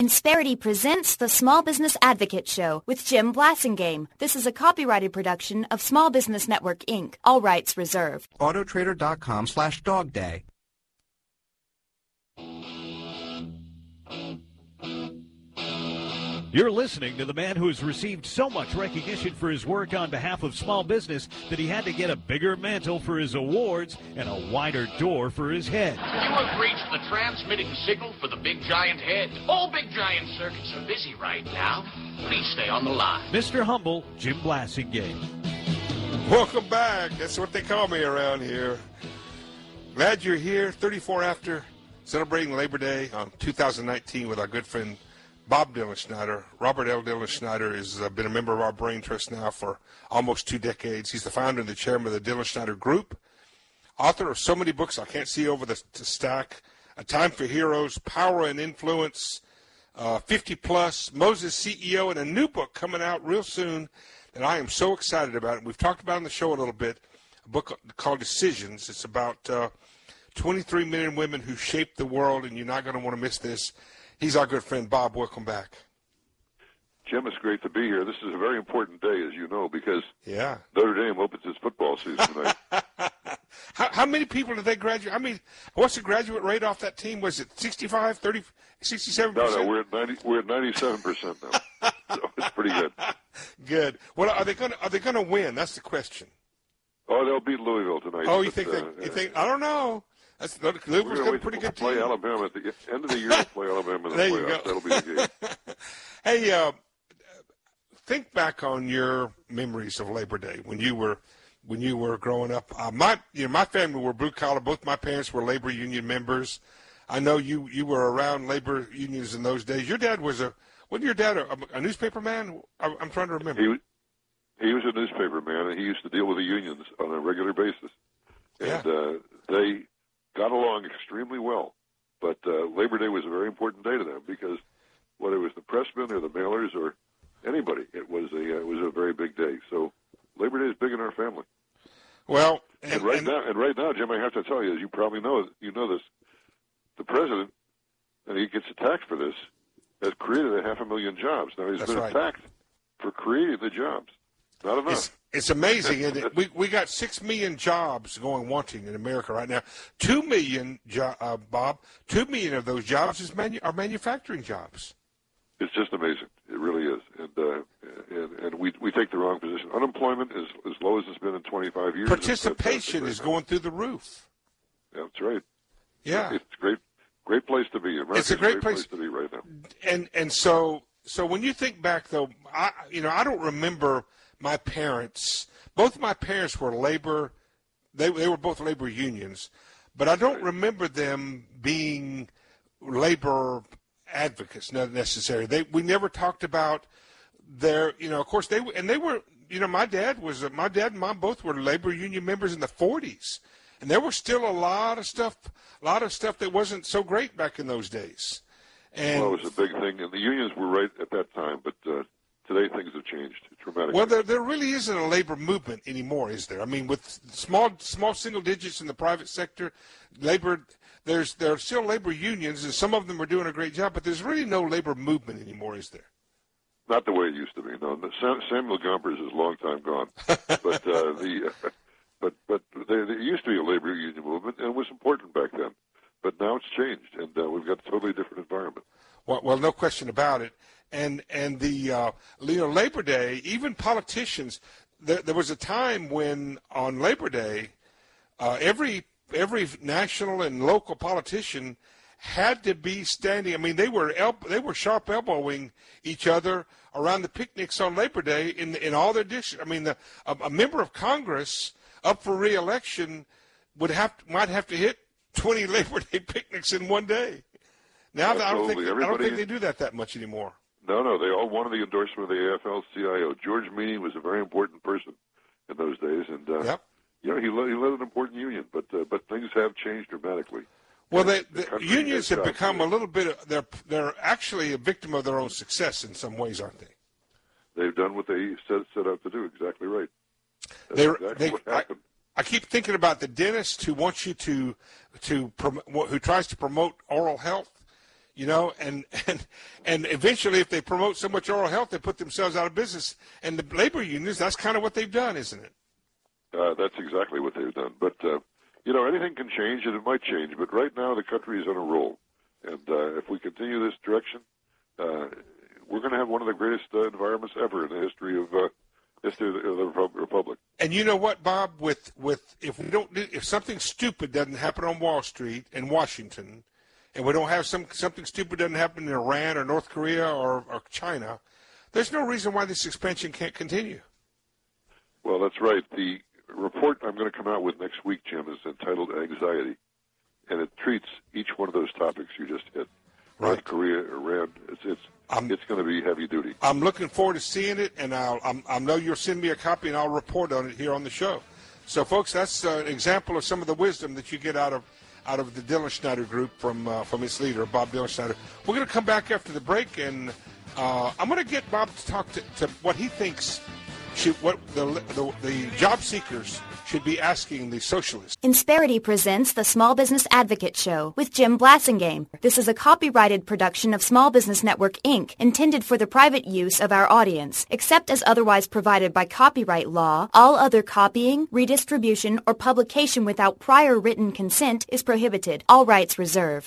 Insperity presents the Small Business Advocate Show with Jim Blasingame. This is a copyrighted production of Small Business Network, Inc. All rights reserved. Autotrader.com/dogday. You're listening to the man who has received so much recognition for his work on behalf of small business that he had to get a bigger mantle for his awards and a wider door for his head. You have reached the transmitting signal for the Big Giant Head. All Big Giant circuits are busy right now. Please stay on the line. Mr. Humble, Jim Blasingame. Welcome back. That's what they call me around here. Glad you're here. 34 after, celebrating Labor Day on 2019 with our good friend Bob Dylan Schneider. Robert L. Dylan Schneider has been a member of our Brain Trust now for almost 2 decades. He's the founder and the chairman of the Dylan Schneider Group, author of so many books I can't see over the stack. A Time for Heroes, Power and Influence, 50 Plus, Moses CEO, and a new book coming out real soon that I am so excited about. We've talked about on the show a little bit, a book called Decisions. It's about 23 men and women who shaped the world, and you're not going to want to miss this. He's our good friend, Bob. Welcome back. Jim, it's great to be here. This is a very important day, as you know, because Notre Dame opens its football season tonight. How many people did they graduate? I mean, what's the graduate rate off that team? Was it 65, 30, 67%? No, we're at 97% now. So it's pretty good. Good. Well, are they going to win? That's the question. Oh, they'll beat Louisville tonight. Oh, you think? I don't know. Louisville's got a pretty good team. Play Alabama at the end of the year. We'll play Alabama in the playoffs. That'll be the game. Hey, think back on your memories of Labor Day when you were growing up. My family were blue collar. Both my parents were labor union members. I know you were around labor unions in those days. Your dad wasn't your dad a newspaper man? I'm trying to remember. He was a newspaper man, and he used to deal with the unions on a regular basis. And they got along extremely well. But Labor Day was a very important day to them because whether it was the pressmen or the mailers or anybody, it was a very big day. So Labor Day is big in our family. Well, and right now, Jim, I have to tell you, as you probably know, this, the president, and he gets attacked for this, has created 500,000 jobs. Now he's been attacked for creating the jobs. Not enough. It's amazing, isn't it? We got 6 million jobs going wanting in America right now. 2 million, Bob. 2 million of those jobs are manufacturing jobs. It's just amazing. It really is, and we take the wrong position. Unemployment is as low as it's been in 25 years. Participation is going through the roof. Yeah, that's right. Yeah, it's a great place to be. It's a great place to be right now. And so when you think back, though, I don't remember my parents. Both my parents were labor. They were both labor unions, but I don't remember them being labor advocates necessarily. We never talked about their. Of course they were. My dad and mom both were labor union members in the 40s, and there was still a lot of stuff that wasn't so great back in those days. And it was a big thing, and the unions were right at that time, but today things have changed dramatically. Well, there really isn't a labor movement anymore, is there? I mean, with small single digits in the private sector, there are still labor unions, and some of them are doing a great job, but there's really no labor movement anymore, is there? Not the way it used to be. No, Samuel Gompers is a long time gone, but but there used to be a labor union movement, and it was important back then. But now it's changed, and we've got a totally different environment. Well, no question about it. And the Labor Day, even politicians, there was a time when on Labor Day, every national and local politician had to be standing. I mean, they were sharp elbowing each other around the picnics on Labor Day in all their districts. I mean, a member of Congress up for re-election might have to hit 20 Labor Day picnics in one day. Now I don't think they do that much anymore. No, they all wanted the endorsement of the AFL-CIO. George Meany was a very important person in those days, and he led an important union. But things have changed dramatically. Well, the unions have become a little bit. They're actually a victim of their own success in some ways, aren't they? They've done what they set out to do. Exactly right. That's exactly what happened. I keep thinking about the dentist who wants you who tries to promote oral health. You know, and eventually, if they promote so much oral health, they put themselves out of business. And the labor unions, that's kind of what they've done, isn't it? That's exactly what they've done. But, you know, anything can change, and it might change. But right now, the country is on a roll. And if we continue this direction, we're going to have one of the greatest environments ever in the history of the Republic. And you know what, Bob? If something stupid doesn't happen on Wall Street in Washington, and we don't have something stupid doesn't happen in Iran or North Korea or China, there's no reason why this expansion can't continue. Well, that's right. The report I'm going to come out with next week, Jim, is entitled Anxiety, and it treats each one of those topics you just hit. Right. North Korea, Iran, it's going to be heavy duty. I'm looking forward to seeing it, and I know you'll send me a copy, and I'll report on it here on the show. So, folks, that's an example of some of the wisdom that you get out of the Dylan Schneider group from its leader, Bob Dylan Schneider. We're going to come back after the break, and I'm going to get Bob to talk to what he thinks what the job seekers should be asking the socialists. Insperity presents the Small Business Advocate Show with Jim Blasingame. This is a copyrighted production of Small Business Network, Inc., intended for the private use of our audience. Except as otherwise provided by copyright law, all other copying, redistribution, or publication without prior written consent is prohibited. All rights reserved.